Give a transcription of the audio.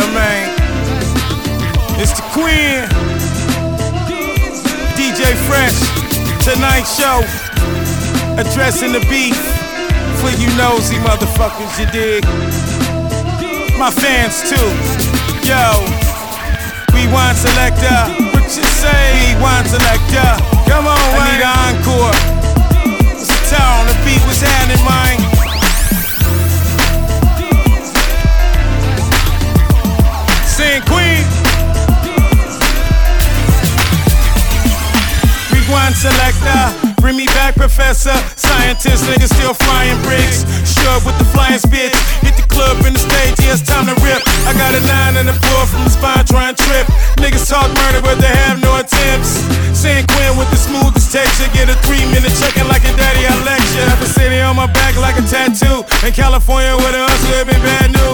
man. It's the Queen, DJ Fresh. Tonight's show, addressing the beef for you nosy motherfuckers, you dig? My fans too. Yo, rewind selector. What you say? Rewind selector. Come on, I need an encore. What's the tone? The beat was happening, mine. Sing Queen. Rewind selector. Bring me back, professor. Scientist, niggas still frying bricks. Sure with the flying spits. Hit the club in the stage, yeah, it's time to rip. I got a 9 and a 4 from the spine trying trip. Niggas talk murder, but they have no attempts. San Quinn with the smoothest texture. Get a 3-minute checking like a daddy, I lecture. Have a city on my back like a tattoo. In California with a hustle, it been bad news.